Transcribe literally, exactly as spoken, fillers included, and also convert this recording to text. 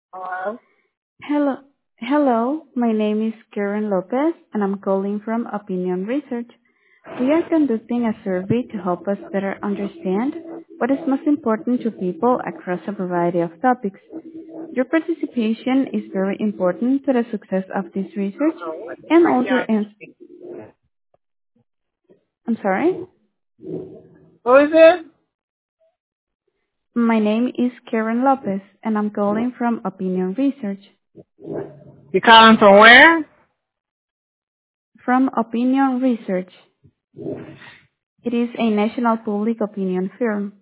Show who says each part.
Speaker 1: Hello?
Speaker 2: Hello. Hello, my name is Karen Lopez, and I'm calling from Opinion Research. We are conducting a survey to help us better understand what is most important to people across a variety of topics. Your participation is very important to the success of this research,
Speaker 1: Uh-oh, what
Speaker 2: and
Speaker 1: are
Speaker 2: all
Speaker 1: y'all?
Speaker 2: your ans- I'm sorry.
Speaker 1: Who is it?
Speaker 2: My name is Karen Lopez, and I'm calling from Opinion Research.
Speaker 1: You calling from where?
Speaker 2: From Opinion Research. It is a national public opinion firm.